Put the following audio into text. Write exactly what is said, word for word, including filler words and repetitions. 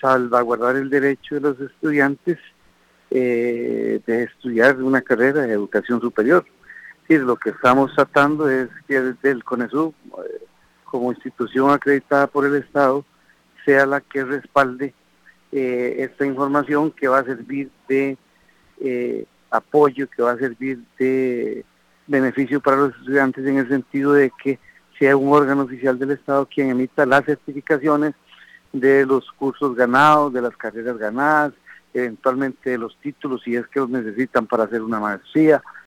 salvaguardar el derecho de los estudiantes eh, de estudiar una carrera de educación superior. Sí, lo que estamos tratando es que desde el CONESUB, eh, como institución acreditada por el Estado, sea la que respalde eh, esta información que va a servir de eh, apoyo, que va a servir de beneficio para los estudiantes en el sentido de que sea un órgano oficial del Estado quien emita las certificaciones de los cursos ganados, de las carreras ganadas, eventualmente de los títulos si es que los necesitan para hacer una maestría,